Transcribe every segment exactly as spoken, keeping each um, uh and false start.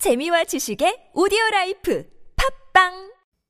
재미와 지식의 오디오라이프 팝빵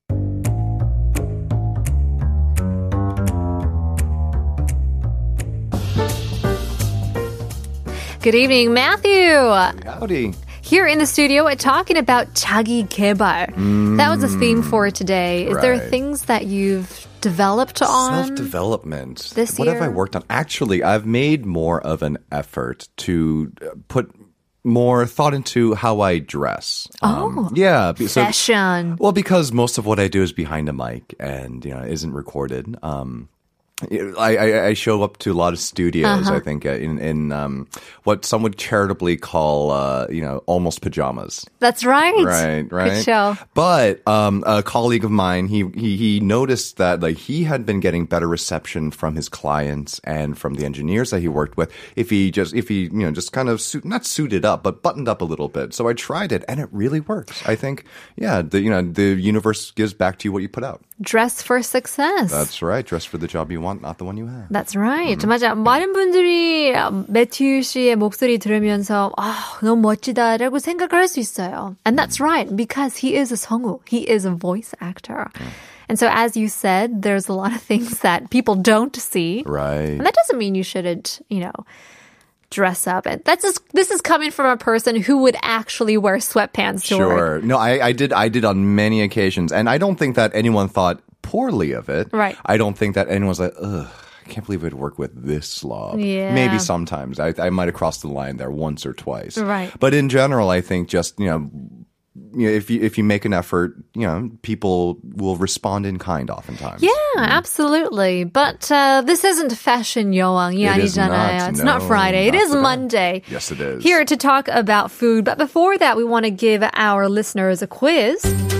Good evening, Matthew. Howdy. Here in the studio, we're talking about 자기 개발. Mm, that was the theme for today. Is right. there things that you've developed on? Self-development. This what year? have I worked on? Actually, I've made more of an effort to put more thought into how I dress. Oh, um, yeah. So, fashion. well, because most of what I do is behind a mic and you know isn't recorded. Um, I, I, I show up to a lot of studios, uh-huh. I think, in, in um, what some would charitably call, uh, you know, almost pajamas. That's right. Right, right. Good show. But um, a colleague of mine, he, he he noticed that like he had been getting better reception from his clients and from the engineers that he worked with if he just if he you know just kind of suit, not suited up but buttoned up a little bit. So I tried it and it really works. I think yeah, the you know the universe gives back to you what you put out. Dress for success. That's right. Dress for the job you want, not the one you have. That's right. Mm-hmm. 맞아. 많은 분들이 매튜 씨의 목소리 들으면서 아, 너무 멋지다라고 생각을 할 수 있어요. And that's right, because he is a 성우. He is a voice actor. Mm. And so as you said, there's a lot of things that people don't see. Right. And that doesn't mean you shouldn't, you know, dress up. And that's just, this is coming from a person who would actually wear sweatpants to Sure. work. No, I, I did I did on many occasions. And I don't think that anyone thought poorly of it. Right. I don't think that anyone's like, ugh, I can't believe I'd work with this slob. Yeah. Maybe sometimes. I, I might have crossed the line there once or twice. Right. But in general, I think just, you know, you know, if you if you make an effort, you know, people will respond in kind oftentimes. Yeah, absolutely. But uh, this isn't fashion 여왕이 It is 아니잖아요. not. It's No, not Friday. It not is today. Monday. Yes, it is. Here to talk about food. But before that, we want to give our listeners a quiz.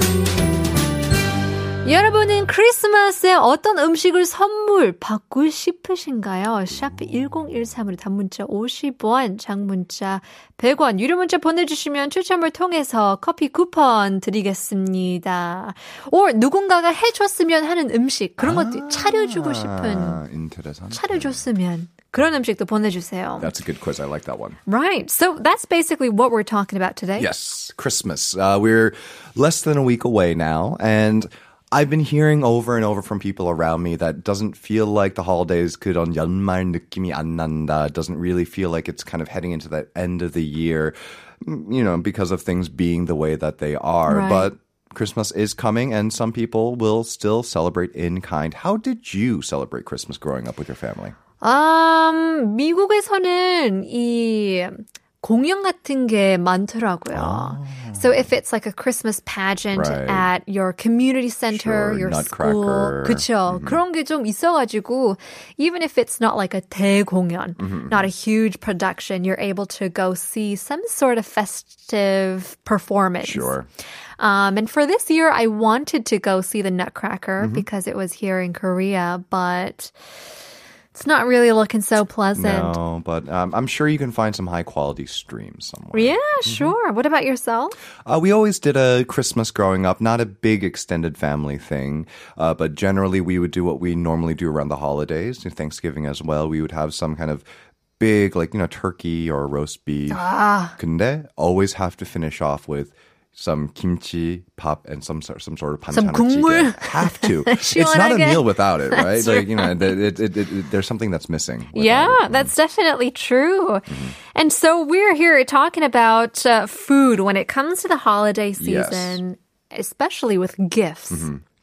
여러분은 크리스마스에 어떤 음식을 선물 받고 싶으신가요? 샵 일공일삼으로 단문자 오십 원, 장문자 백 원, 유료 문자 보내주시면 추첨을 통해서 커피 쿠폰 드리겠습니다. or 누군가가 해줬으면 하는 음식, 그런 것도 차려주고 싶은, interessant. 차려줬으면 그런 음식도 보내주세요. That's a good quiz. I like that one. Right. So that's basically what we're talking about today. Yes, Christmas. Uh, we're less than a week away now, and I've been hearing over and over from people around me that doesn't feel like the holidays 그런 연말 느낌이 안 난다. It doesn't really feel like it's kind of heading into that end of the year, you know, because of things being the way that they are. Right. But Christmas is coming, and some people will still celebrate in kind. How did you celebrate Christmas growing up with your family? Um, 미국에서는 이 공연 같은 게 많더라고요. Oh. So if it's like a Christmas pageant Right. at your community center, Sure, your Nutcracker. school, 그쵸? Mm-hmm. 그런 게 좀 있어가지고 even if it's not like a 대공연, Mm-hmm. not a huge production, you're able to go see some sort of festive performance. Sure. Um, and for this year, I wanted to go see the Nutcracker Mm-hmm. because it was here in Korea, but it's not really looking so pleasant. No, but um, I'm sure you can find some high quality streams somewhere. Yeah, sure. What about yourself? Uh, we always did a Christmas growing up, not a big extended family thing, uh, but generally we would do what we normally do around the holidays, Thanksgiving as well. We would have some kind of big, like, you know, turkey or roast beef. Ah. 근데 always have to finish off with some kimchi, pop, and some sort, some sort of Some 반찬찌개. 국물. Have to. It's not a 시원하게. meal without it, right? That's Like, you know, it, it, it, it, there's something that's missing. without Yeah, it. that's definitely true. And so we're here talking about uh, food when it comes to the holiday season, especially with gifts.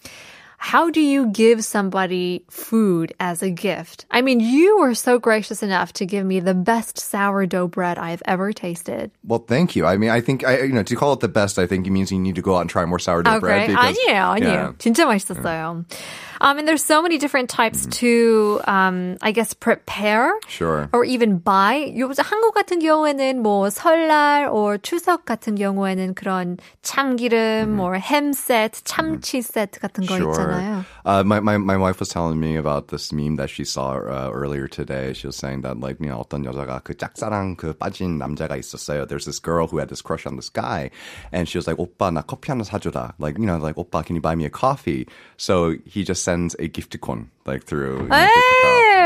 How do you give somebody food as a gift? I mean, you were so gracious enough to give me the best sourdough bread I've ever tasted. Well, thank you. I mean, I think, I, you know, to call it the best, I think it means you need to go out and try more sourdough bread. Okay. Because, 아니에요, 아니에요. yeah. 진짜 맛있었어요. Um, and there's so many different types to, um, I guess, prepare. Sure. Or even buy. 요새 한국 같은 경우에는 뭐 설날 or 추석 같은 경우에는 그런 참기름 or 햄 세트, 참치 세트 같은 거 Sure. 있잖아요. Uh, my, my, my wife was telling me about this meme that she saw uh, earlier today. She was saying that, like, you know, 어떤 여자가 그 짝사랑 그 빠진 남자가 있었어요. There's this girl who had this crush on this guy. And she was like, 오빠, 나 커피 하나 사주라. Like, you know, like, 오빠, can you buy me a coffee? So he just sends a gifticon, like, through. You know, through Kakao.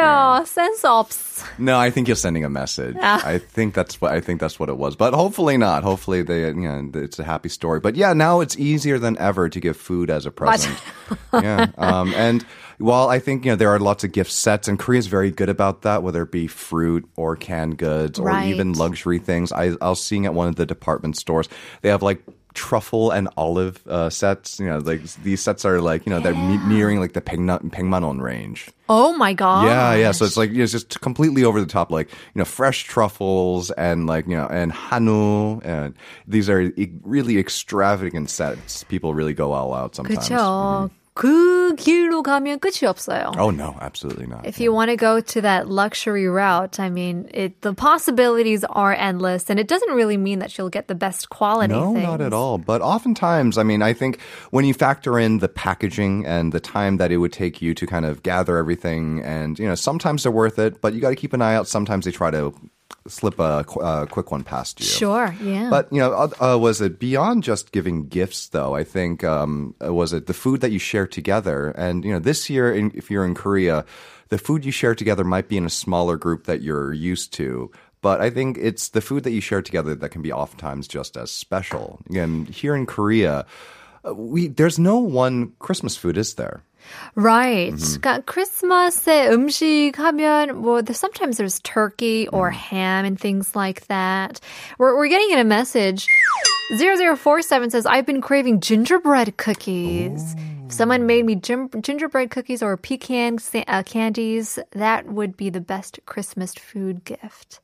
맞아요. Sense 없어. No, I think you're sending a message. I think that's what I think that's what it was. But hopefully not. Hopefully they, you know, it's a happy story. But yeah, now it's easier than ever to give food as a present. Yeah. Um, and while I think, you know, there are lots of gift sets, and Korea is very good about that, whether it be fruit or canned goods or Right. even luxury things. I, I was seeing at one of the department stores, they have like truffle and olive uh, sets. You know, like these sets are like, you know, they're ne- nearing like the 백만 won range. Oh my god. Yeah, yeah. So it's like, it's just completely over the top, like, you know, fresh truffles and like, you know, and hanu. And these are e- really extravagant sets. People really go all out sometimes. 그렇죠. 그 길로 가면 끝이 없어요. Oh, no, absolutely not. If you want to go to that luxury route, I mean, it, the possibilities are endless, and it doesn't really mean that you'll get the best quality No, things. not at all. But oftentimes, I mean, I think when you factor in the packaging and the time that it would take you to kind of gather everything, and, you know, sometimes they're worth it, but you got to keep an eye out. Sometimes they try to slip a, qu- a quick one past you. Sure, yeah. But, you know, uh, uh, was it beyond just giving gifts, though? I think, um, was it the food that you share together? And, you know, this year, in, if you're in Korea, the food you share together might be in a smaller group that you're used to. But I think it's the food that you share together that can be oftentimes just as special. Again, here in Korea, uh, we there's no one Christmas food, is there? Right. Mm-hmm. 그러니까 크리스마스에 음식 하면 뭐 sometimes there's turkey or Mm. ham and things like that. We're we're getting in a message. zero zero four seven says I've been craving gingerbread cookies. If someone made me gin- gingerbread cookies or pecan sa- uh, candies, that would be the best Christmas food gift.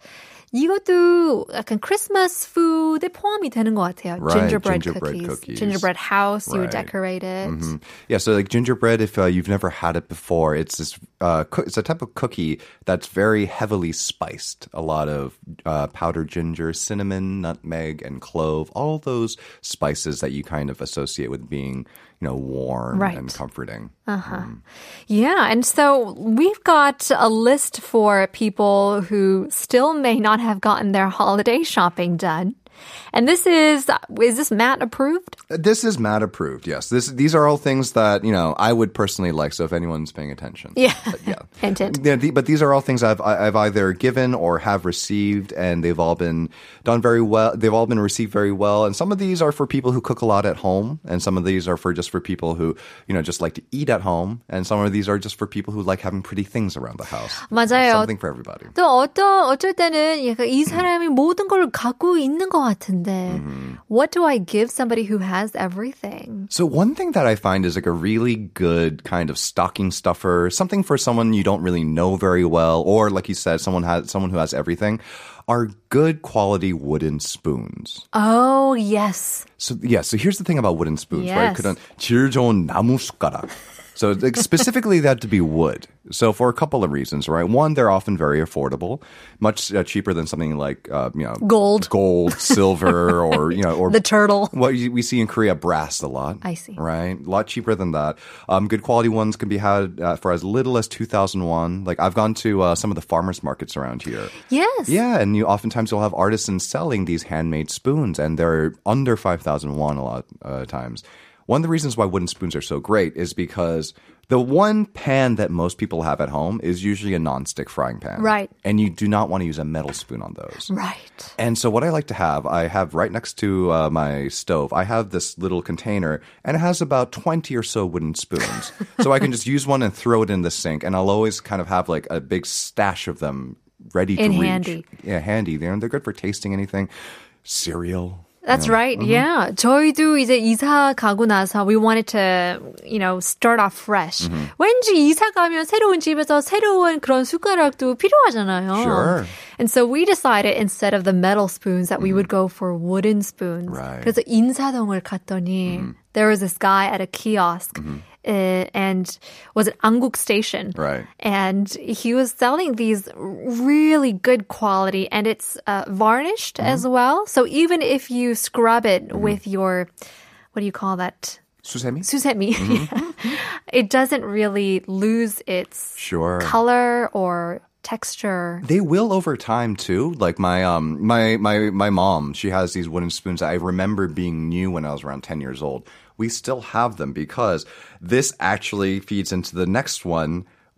이것도 약간 크리스마스 푸드에 포함이 되는 것 같아요. Right, gingerbread, gingerbread cookies. cookies. Gingerbread house, you would Right. decorate it. Mm-hmm. Yeah, so like gingerbread, if uh, you've never had it before, it's this uh, co- it's a type of cookie that's very heavily spiced. A lot of uh, powdered ginger, cinnamon, nutmeg, and clove. All those spices that you kind of associate with being, you know, warm Right. and comforting. Uh-huh. Yeah, and so we've got a list for people who still may not have gotten their holiday shopping done. And this is, is this Matt approved? This is Matt approved. Yes, this these are all things that, you know, I would personally like. So if anyone's paying attention, Yeah. But yeah. Hint, hint. Yeah, the, but these are all things I've I've either given or have received, and they've all been done very well. They've all been received very well, and some of these are for people who cook a lot at home, and some of these are for just for people who, you know, just like to eat at home, and some of these are just for people who like having pretty things around the house. 맞아요. Something for everybody. 또 어떤 어쩔 때는 약간 이 사람이 모든 걸 갖고 있는 것 같은데, what do I give somebody who has everything? So one thing that I find is like a really good kind of stocking stuffer, something for someone you don't really know very well, or like you said, someone has someone who has everything, are good quality wooden spoons. Oh, yes. So yeah, so here's the thing about wooden spoons, right? Yes. 그런 질 좋은 나무 숟가락. So like, specifically that to be wood. So for a couple of reasons, right? One, they're often very affordable, much uh, cheaper than something like uh, you know Gold. gold, silver, or you know, or The turtle. what you- we see in Korea, brass a lot. I see. Right, a lot cheaper than that. Um, good quality ones can be had uh, for as little as two thousand won. Like I've gone to uh, some of the farmers markets around here. Yes. Yeah, and you oftentimes you'll have artisans selling these handmade spoons, and they're under five thousand won a lot of uh, times. One of the reasons why wooden spoons are so great is because the one pan that most people have at home is usually a non-stick frying pan. Right. And you do not want to use a metal spoon on those. Right. And so what I like to have, I have right next to uh, my stove, I have this little container, and it has about twenty or so wooden spoons. So I can just use one and throw it in the sink, and I'll always kind of have like a big stash of them ready to In reach. handy. Yeah, handy. They're, they're good for tasting anything. Cereal. That's Yeah. right. Yeah. 저희도 이제 이사 가고 나서 we wanted to, you know, start off fresh. 왠지 이사 가면 새로운 집에서 새로운 그런 숟가락도 필요하잖아요. Sure. And so we decided instead of the metal spoons that we would go for wooden spoons. Right. 그래서 인사동을 갔더니 there was this guy at a kiosk. Uh, and was it Anguk Station? Right. And he was selling these really good quality, and it's uh, varnished as well. So even if you scrub it with your, what do you call that? 수세미? 수세미. It doesn't really lose its Sure. color or texture. They will over time too. Like my um my my my mom, she has these wooden spoons that I remember being new when I was around ten years old. We still have them because this actually feeds into the next one,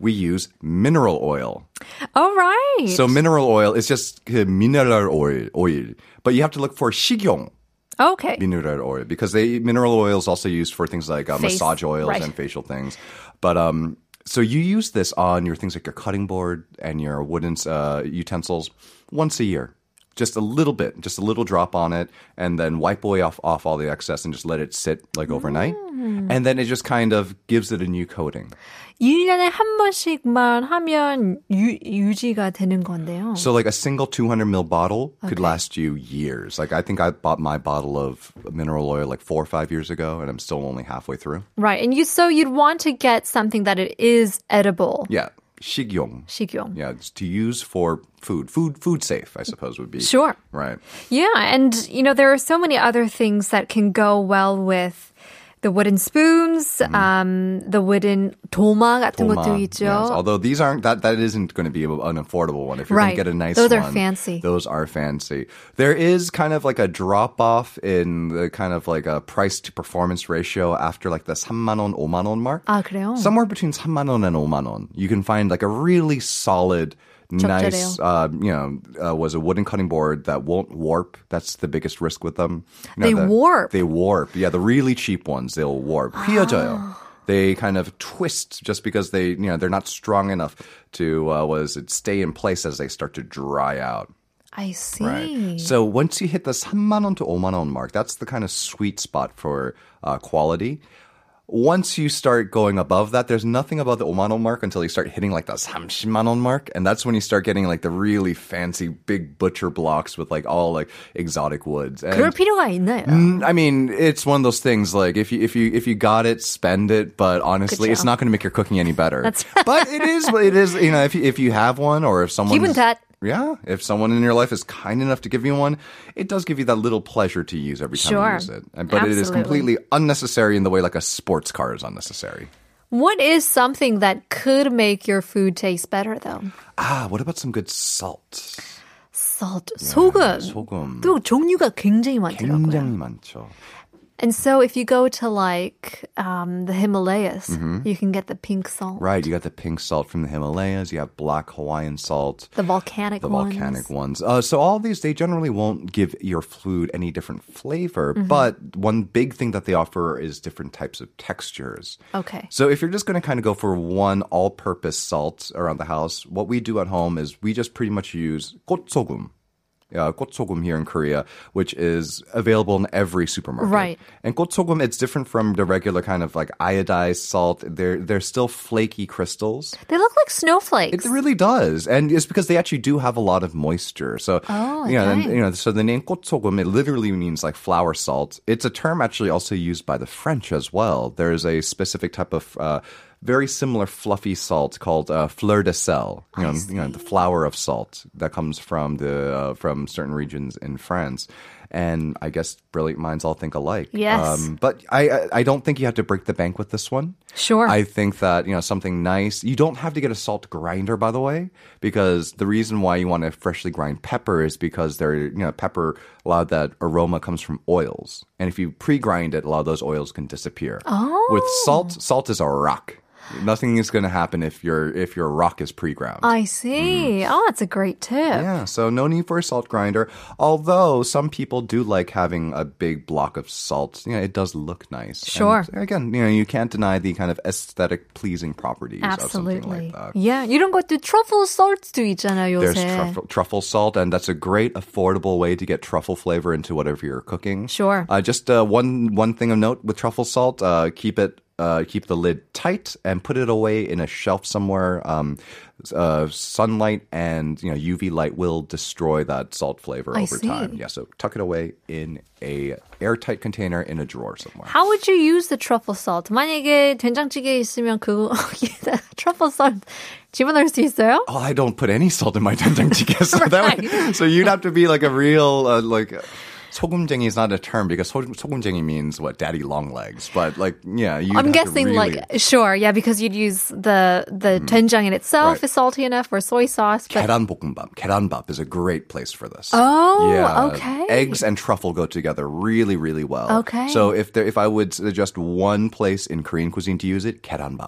we use mineral oil. All right. So mineral oil is just 그 mineral oil, oil. But you have to look for 식용. Okay. Mineral oil, because they mineral oil is also used for things like uh, Face, massage oils right. and facial things. But um, so you use this on your things like your cutting board and your wooden uh, utensils once a year. Just a little bit, just a little drop on it, and then wipe away off, off all the excess and just let it sit like overnight. Mm. And then it just kind of gives it a new coating. 일 년에 한 번씩만 하면 유, 유지가 되는 건데요. So like a single two hundred milliliter bottle could Okay. last you years. Like I think I bought my bottle of mineral oil like four or five years ago, and I'm still only halfway through. Right. And you so you'd want to get something that it is edible. Yeah. 식용. 식용. Yeah, it's to use for food. Food food safe, I suppose, would be. Sure. Right. Yeah, and you know there are so many other things that can go well with the wooden spoons, mm. um, the wooden 도마 같은 도마, 것도 있죠. yes. Although these aren't that that isn't going to be an affordable one. If you're right. going to get a nice those one, are fancy. Those are fancy. There is kind of like a drop off in the kind of like a price to performance ratio after like the 삼만 원, 오만 원 mark. 아 그래요? Somewhere between 삼만 원 and 오만 원, you can find like a really solid. Nice, uh, you know, uh, was a wooden cutting board that won't warp. That's the biggest risk with them. You know, they the, warp. They warp. Yeah, the really cheap ones, they'll warp. 휘어져요. They kind of twist just because they, you know, they're not strong enough to, uh, was it stay in place as they start to dry out. I see. Right. So once you hit the 삼만 원 to 오만 원 mark, that's the kind of sweet spot for uh, quality. Once you start going above that, there's nothing above the 오만 원 mark until you start hitting like the 삼십만 원 mark. And that's when you start getting like the really fancy big butcher blocks with like all like exotic woods. And, 그럴 필요가 있나요? mm, I mean, it's one of those things like if you if you if you got it, spend it. But honestly, 그쵸. it's not going to make your cooking any better. That's but it is it is you know if you, if you have one or if someone 기분 탓. Yeah, if someone in your life is kind enough to give you one, it does give you that little pleasure to use every time sure. you use it. And, but Absolutely. it is completely unnecessary in the way like a sports car is unnecessary. What is something that could make your food taste better, though? Ah, what about some good salt? Salt, 소금. 소금. 또 종류가 굉장히 많더라고요. 굉장히 많죠. And so if you go to like um, the Himalayas, mm-hmm. you can get the pink salt. Right, you got the pink salt from the Himalayas. You have black Hawaiian salt. The volcanic the ones. The volcanic ones. Uh, so all these, they generally won't give your food any different flavor. Mm-hmm. But one big thing that they offer is different types of textures. Okay. So if you're just going to kind of go for one all-purpose salt around the house, what we do at home is we just pretty much use 꽃소금. Uh, 꽃소금 here in Korea, which is available in every supermarket. Right. And 꽃소금, it's different from the regular kind of like iodized salt. They're they're still flaky crystals. They look like snowflakes. It really does, and it's because they actually do have a lot of moisture. So, oh, you know, okay. and, you know, so the name 꽃소금, it literally means like flower salt. It's a term actually also used by the French as well. There is a specific type of uh, very similar fluffy salt called uh, fleur de sel. You know, you know, the flower of salt that comes from the uh, from certain regions in France. And I guess brilliant minds all think alike. Yes. Um, but I, I I don't think you have to break the bank with this one. Sure. I think that, you know, something nice. You don't have to get a salt grinder, by the way, because the reason why you want to freshly grind pepper is because there, you know, pepper, a lot of that aroma comes from oils. And if you pre-grind it, a lot of those oils can disappear. Oh. With salt, salt is a rock. Nothing is going to happen if your if your rock is pre-ground. I see. Mm-hmm. Oh, that's a great tip. Yeah, so no need for a salt grinder. Although some people do like having a big block of salt. You know, it does look nice. Sure. And again, you know, you can't deny the kind of aesthetic pleasing properties Absolutely. of something like that. Yeah, 이런 것도 truffle salt도 있잖아요, 요새. There's truffle, truffle salt, and that's a great affordable way to get truffle flavor into whatever you're cooking. Sure. Uh, just uh, one one thing of note with truffle salt: uh, keep it. Uh, keep the lid tight and put it away in a shelf somewhere. Um, uh, sunlight and you know U V light will destroy that salt flavor I over see. time. Yeah, so tuck it away in a airtight container in a drawer somewhere. How would you use the truffle salt? 만약에 된장찌개 있으면 그거 truffle salt 집어넣을 수 있어요? Oh, I don't put any salt in my 된장찌개, so that would, so you'd have to be like a real uh, like. 소금쟁이 is not a term because 소, 소금쟁이 means what? Daddy long legs. But like, yeah, you. I'm guessing really... like sure, yeah, because you'd use the the mm. doenjang in itself right. is salty enough or soy sauce. But... 계란볶음밥. 계란밥 is a great place for this. Oh, yeah. okay. Eggs and truffle go together really, really well. Okay. So if there, if I would suggest one place in Korean cuisine to use it, 계란밥.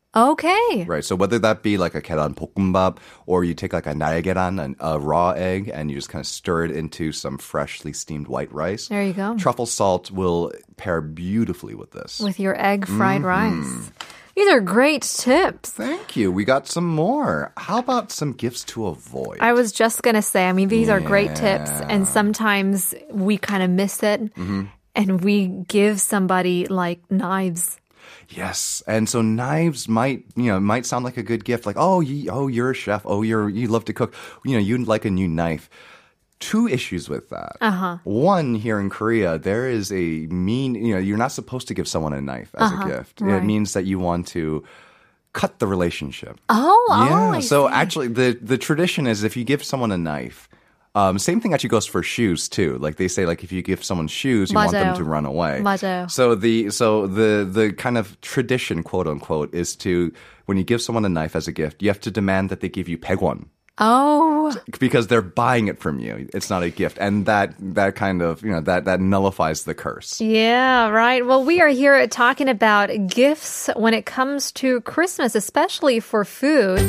Okay. Right. So whether that be like a 계란 볶음밥 or you take like a 날계란, a, a raw egg, and you just kind of stir it into some freshly steamed white rice. There you go. Truffle salt will pair beautifully with this. With your egg fried mm-hmm. rice. These are great tips. Thank you. We got some more. How about some gifts to avoid? I was just going to say, I mean, these yeah. are great tips. And sometimes we kind of miss it. Mm-hmm. And we give somebody like knives. Yes, and so knives might, you know, might sound like a good gift. Like, oh, you, oh, you're a chef. Oh, you're you love to cook. You know, you'd like a new knife. Two issues with that. Uh-huh. One, here in Korea, there is a mean. You know, you're not supposed to give someone a knife as uh-huh. a gift. Right. It means that you want to cut the relationship. Oh, yeah. Oh, I so see. actually, the the tradition is if you give someone a knife. Um, same thing actually goes for shoes too. Like they say, like if you give someone shoes, you 맞아요. want them to run away. 맞아요. So the so the the kind of tradition, quote unquote, is to when you give someone a knife as a gift, you have to demand that they give you 백원. Oh, because they're buying it from you. It's not a gift, and that that kind of you know that that nullifies the curse. Yeah, right. Well, we are here talking about gifts when it comes to Christmas, especially for food.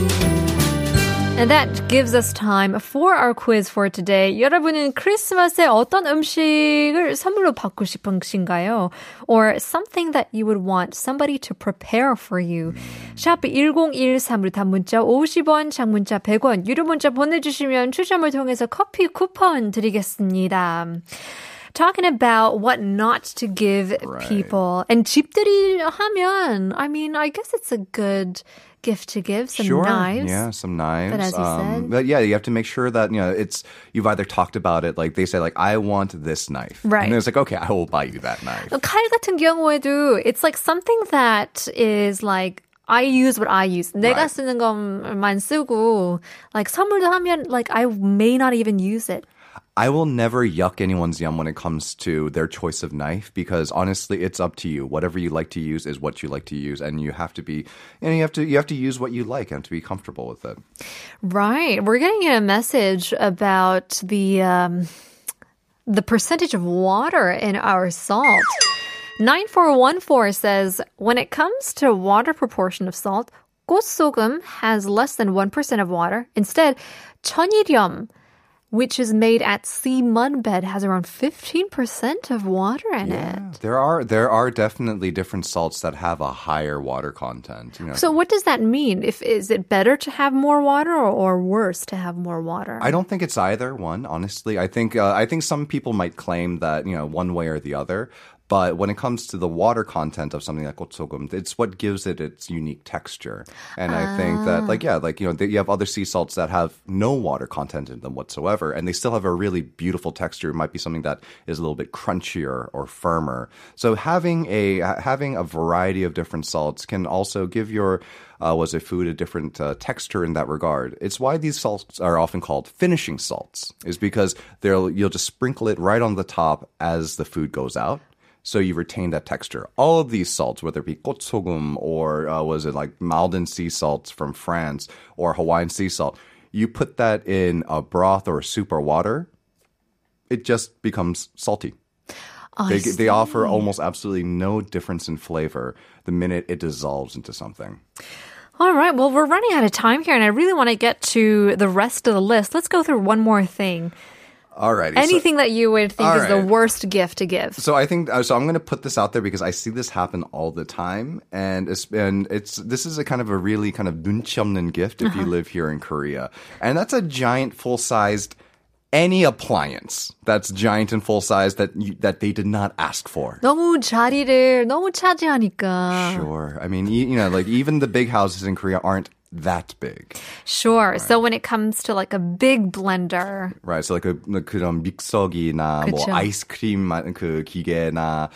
And that gives us time for our quiz for today. 여러분은 크리스마스에 어떤 음식을 선물로 받고 싶으신가요? Or something that you would want somebody to prepare for you. 샵 일공일삼으로 단문자 오십 원, 장문자 백 원, 유료 문자 보내주시면 추첨을 통해서 커피 쿠폰 드리겠습니다. Talking about what not to give right. people. And 집들이 하면, I mean, I guess it's a good gift to give, some sure. knives. Yeah, some knives. But as you um, said. But yeah, you have to make sure that, you know, it's, you've either talked about it, like they say, like, I want this knife. Right. And it's like, okay, I will buy you that knife. 칼 같은 경우에도, it's like something that is like, I use what I use. 내가 right. 쓰는 것만 쓰고, like 선물도 하면, like I may not even use it. I will never yuck anyone's yum when it comes to their choice of knife because honestly, it's up to you. Whatever you like to use is what you like to use, and you have to be, you know, you have to you have to use what you like and to be comfortable with it. Right. We're getting a message about the um, the percentage of water in our salt. nine four one four says, when it comes to water proportion of salt, 꽃소금 has less than one percent of water. Instead, 천일염, which is made at sea mud bed, has around fifteen percent of water in yeah, it. There are there are definitely different salts that have a higher water content. You know. So what does that mean? If is it better to have more water or, or worse to have more water? I don't think it's either one, honestly. I think uh, I think some people might claim that, you know, one way or the other. But when it comes to the water content of something like 꽃소금, it's what gives it its unique texture. And I think that, like, yeah, like, you know, you have other sea salts that have no water content in them whatsoever, and they still have a really beautiful texture. It might be something that is a little bit crunchier or firmer. So having a having a variety of different salts can also give your uh, was it food a different uh, texture in that regard. It's why these salts are often called finishing salts, is because they'll you'll just sprinkle it right on the top as the food goes out. So you retain that texture. All of these salts, whether it be 꽃소금 or uh, was it like Maldon sea salts from France or Hawaiian sea salt, you put that in a broth or a soup or water, it just becomes salty. I They, see. they offer almost absolutely no difference in flavor the minute it dissolves into something. All right. Well, we're running out of time here, and I really want to get to the rest of the list. Let's go through one more thing. Alrighty. Anything so, that you would think is right. the worst gift to give. So I think uh, so. I'm going to put this out there because I see this happen all the time, and it's and it's this is a kind of a really kind of 눈치 없는 gift if uh-huh. you live here in Korea, and that's a giant full sized any appliance that's giant and full size that you, that they did not ask for. 너무 자리를 너무 차지하니까. Sure. I mean, you, you know, like even the big houses in Korea aren't that big. Sure. Right. So when it comes to like a big blender. Right. So like a, 그런 믹서기나 그쵸. 뭐 아이스크림 그 기계나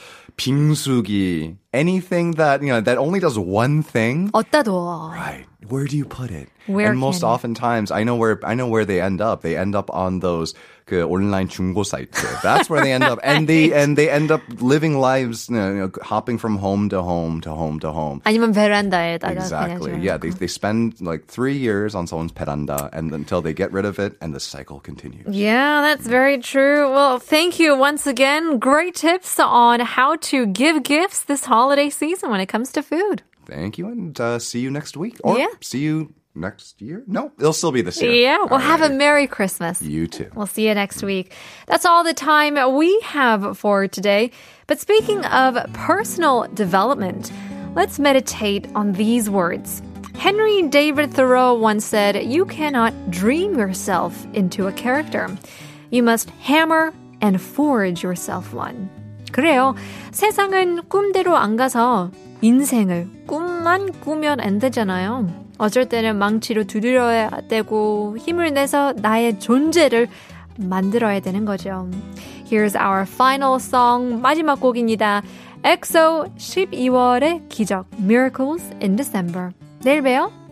빙수기, anything that, you know, that only does one thing. 어디다 둬? Right. Where do you put it? Where and most can oftentimes, I know where I know where they end up. They end up on those 그 온라인 중고 사이트. That's where they end up, and they and they end up living lives, you know, you know, hopping from home to home to home to home. 아니면 베란다에다가 Exactly. 그냥 Yeah, they they spend like three years on someone's veranda, and until they get rid of it, and the cycle continues. Yeah, that's very true. Well, thank you once again. Great tips on how to give gifts this holiday season when it comes to food. Thank you, and uh, see you next week. Or Yeah. see you next year? No, it'll still be this year. Yeah, well, All have a right. Merry Christmas. You too. We'll see you next week. That's all the time we have for today. But speaking of personal development, let's meditate on these words. Henry David Thoreau once said, "You cannot dream yourself into a character. You must hammer and forge yourself one." 그래요. 세상은 꿈대로 안 가서 인생을 꿈만 꾸면 안 되잖아요. 어쩔 때는 망치로 두드려야 되고 힘을 내서 나의 존재를 만들어야 되는 거죠. Here's our final song, 마지막 곡입니다. 엑소 십이월의 기적, Miracles in December. 내일 봬요.